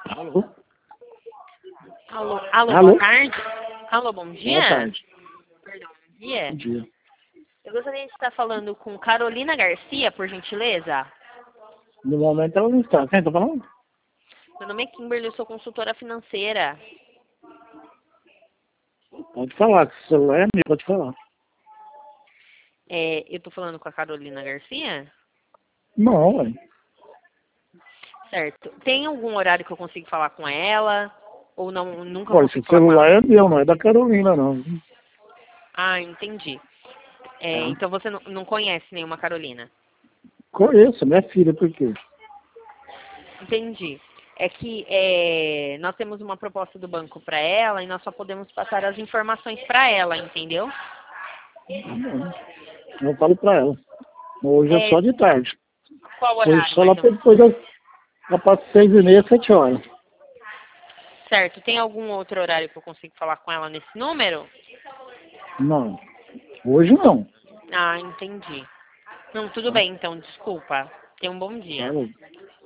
Alô? Alô, Alô? boa tarde. Alô, bom dia. Boa tarde. Perdão, bom dia. Bom dia. Eu gostaria de estar falando com Carolina Garcia, por gentileza. No momento ela não está. Quem está falando? Meu nome é Kimberly, eu sou consultora financeira. Pode falar, que o celular é meu, pode falar. Eu estou falando com a Carolina Garcia? Não, ué. Certo. Tem algum horário que eu consigo falar com ela? Ou não, nunca Olha, esse consigo falar com celular ela? é meu, não é da Carolina, não. Ah, entendi. Tá? Então você não conhece nenhuma Carolina? Conheço, minha filha, por quê? Entendi. É que nós temos uma proposta do banco para ela e nós só podemos passar as informações para ela, entendeu? Eu falo pra ela. Hoje é só de tarde. Qual Hoje horário, só lá mais ou menos? depois lá para 6h30, 7 horas. Certo. Tem algum outro horário que eu consigo falar com ela nesse número? Não. Hoje não. Ah, entendi. Não, tudo Tá? bem, então, desculpa. Tenha um bom dia. Falou.